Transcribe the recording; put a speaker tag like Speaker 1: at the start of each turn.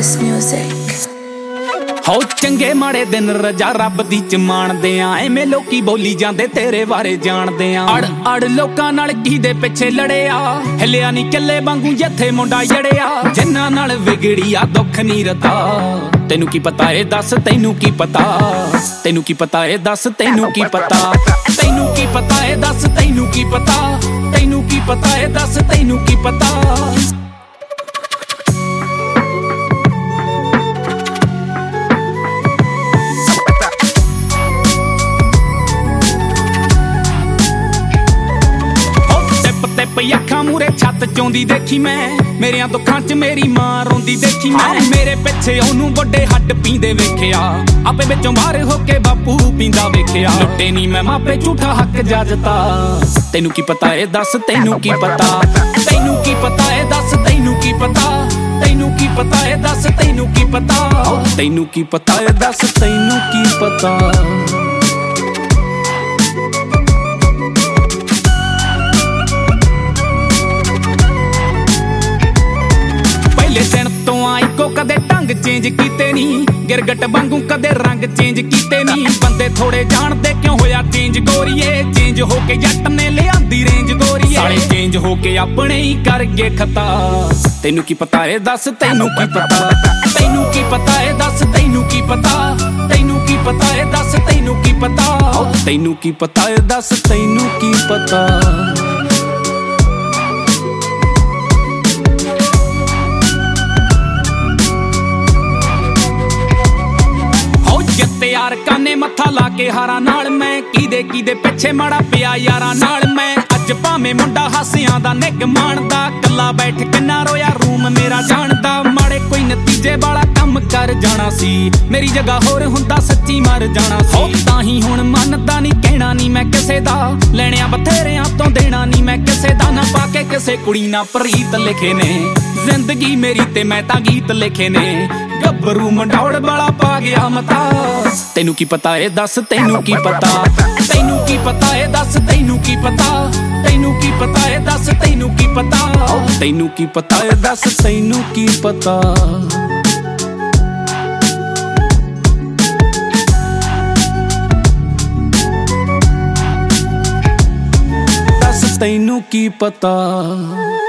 Speaker 1: This music.
Speaker 2: ਹੋ ਚੰਗੇ ਮਾੜੇ ਦਿਨ ਰਜਾ ਰੱਬ ਦੀ ਚ ਮਾਣਦੇ ਆ ਐਵੇਂ ਲੋਕੀ ਬੋਲੀ ਜਾਂਦੇ ਤੇਰੇ ਬਾਰੇ ਜਾਣਦੇ ਆ ਅੜ ਅੜ ਲੋਕਾਂ ਨਾਲ ਕਿਹਦੇ ਪਿੱਛੇ ਲੜਿਆ ਹਿੱਲਿਆ ਨਹੀਂ ਕੱਲੇ ਵਾਂਗੂ ਜਿੱਥੇ ਮੁੰਡਾ ਜੜਿਆ ਜਿੰਨਾਂ ਨਾਲ ਵਿਗੜੀ ਆ ਦੁੱਖ ਨਹੀਂ ਰਤਾ ਤੈਨੂੰ ਕੀ ਪਤਾ ਏ ਦੱਸ ਤੈਨੂੰ ਕੀ ਪਤਾ ਤੈਨੂੰ ਕੀ ਪਤਾ ਏ ਦੱਸ ਤੈਨੂੰ ਕੀ ਪਤਾ ਤੈਨੂੰ ਕੀ ਪਤਾ ਏ ਦੱਸ ਤੈਨੂੰ ਕੀ ਪਤਾ ਤੈਨੂੰ ਕੀ ਪਤਾ ਏ ਦੱਸ ਤੈਨੂੰ ਕੀ ਪਤਾ ਪਈ ਅੱਖਾਂ ਮੂਰੇ ਛੱਤ ਚੋਂਦੀ ਦੇਖੀ ਮੈਂ ਮੇਰਿਆਂ ਦੁੱਖਾਂ 'ਚ ਮੇਰੀ ਮਾਂ ਰੋਂਦੀ ਦੇਖੀ ਮੈਂ ਮੇਰੇ ਪਿੱਛੇ ਉਹਨੂੰ ਵੱਡੇ ਹੱਡ ਪੀਂਦੇ ਵੇਖਿਆ ਆਪੇ ਵਿੱਚੋਂ ਬਾਹਰ ਹੋ ਕੇ ਬਾਪੂ ਪੀਂਦਾ ਵੇਖਿਆ ਲੁੱਟੇ ਨਹੀਂ ਮੈਂ ਮਾਪੇ ਝੂਠਾ ਹੱਕ ਜੱਜਤਾ ਤੈਨੂੰ ਕੀ ਪਤਾ ਏ ਦੱਸ ਤੈਨੂੰ ਕੀ ਪਤਾ ਤੈਨੂੰ ਕੀ ਪਤਾ ਏ ਦੱਸ ਤੈਨੂੰ ਕੀ ਪਤਾ ਤੈਨੂੰ ਕੀ ਪਤਾ ਏ ਦੱਸ ਤੈਨੂੰ ਕੀ ਪਤਾ ਤੈਨੂੰ ਕੀ ਪਤਾ ਏ ਦੱਸ ਤੈਨੂੰ ਕੀ ਪਤਾ ਕਦੇ ਢੰਗ ਚੇਂਜ ਕੀਤੇ ਨਹੀਂ ਗਿਰਗਟ ਵਾਂਗੂ ਕਦੇ ਰੰਗ ਚੇਂਜ ਕੀਤੇ ਨਹੀਂ ਬੰਦੇ ਥੋੜੇ ਜਾਣਦੇ ਕਿਉਂ ਹੋਇਆ ਚੇਂਜ ਗੋਰੀਏ ਚੇਂਜ ਹੋ ਕੇ ਜੱਟ ਨੇ ਲਿਆਂਦੀ ਰੇਂਜ ਗੋਰੀਏ ਸਾਲੇ ਚੇਂਜ ਹੋ ਕੇ ਆਪਣੇ ਹੀ ਕਰ ਗਏ ਖਤਾ ਤੈਨੂੰ ਕੀ ਪਤਾ ਏ ਦੱਸ ਤੈਨੂੰ ਕੀ ਪਤਾ ਤੈਨੂੰ ਕੀ ਪਤਾ ਏ ਦੱਸ ਤੈਨੂੰ ਕੀ ਪਤਾ ਤੈਨੂੰ ਕੀ ਪਤਾ ਏ ਦੱਸ ਤੈਨੂੰ ਕੀ ਪਤਾ ਤੈਨੂੰ ਕੀ ਪਤਾ ਏ ਦੱਸ ਤੈਨੂੰ ਕੀ ਪਤਾ ਯਾਰ ਕਾਨੇ ਮੱਥਾ ਲਾ ਕੇ ਹਾਰਾਂ ਨਾਲ ਮੈਂ ਕਿਦੇ ਪਿੱਛੇ ਮਾੜਾ ਪਿਆ ਯਾਰਾਂ ਨਾਲ ਮੈਂ ਅੱਜ ਭਾਵੇਂ ਮੁੰਡਾ ਹਾਸਿਆਂ ਦਾ ਨਿੱਘ ਮਾਣਦਾ ਕੱਲਾ ਬੈਠ ਕਿੰਨਾ ਰੋਇਆ ਰੂਮ ਮੇਰਾ ਜਾਣਦਾ ਮਾੜੇ ਕੋਈ ਨਤੀਜੇ ਵਾਲਾ ਕੰਮ ਕਰ ਜਾਣਾ ਸੀ ਮੇਰੀ ਜਗ੍ਹਾ ਹੋਰ ਹੁੰਦਾ ਸੱਚੀ ਮਰ ਜਾਣਾ ਸੀ ਤਾਂ ਹੀ ਹੁਣ ਮੰਨਦਾ ਨਹੀਂ ਕਹਿਣਾ ਨਹੀਂ ਮੈਂ ਕਿਸੇ ਦਾ ਲੈਣਿਆਂ ਬਥੇਰਿਆਂ ਤੋਂ ਦੇਣਾ ਨਹੀਂ ਮੈਂ ਕਿਸੇ ਦਾ ਨਾ ਪਾ ਕੇ ਕਿਸੇ ਕੁੜੀ ਨਾ ਪ੍ਰੀਤ ਲਿਖੇ ਨੇ ਜ਼ਿੰਦਗੀ ਮੇਰੀ ਤੇ ਮੈਂ ਤਾਂ ਗੀਤ ਲਿਖੇ ਨੇ ਗੱਭਰੂ ਮੰਡੌੜ ਵਾਲਾ ਪਾ ਗਿਆ ਮਤਾ ਤੈਨੂੰ ਕੀ ਪਤਾ ਏ ਦੱਸ ਤੈਨੂੰ ਕੀ ਪਤਾ ਤੈਨੂੰ ਕੀ ਪਤਾ ਏ ਦੱਸ ਤੈਨੂੰ ਕੀ ਪਤਾ ਤੈਨੂੰ ਕੀ ਪਤਾ ਏ ਦੱਸ ਤੈਨੂੰ ਕੀ ਪਤਾ ਤੈਨੂੰ ਕੀ ਪਤਾ ਏ ਦੱਸ ਤੈਨੂੰ ਕੀ ਪਤਾ ਦੱਸ ਤੈਨੂੰ ਕੀ ਪਤਾ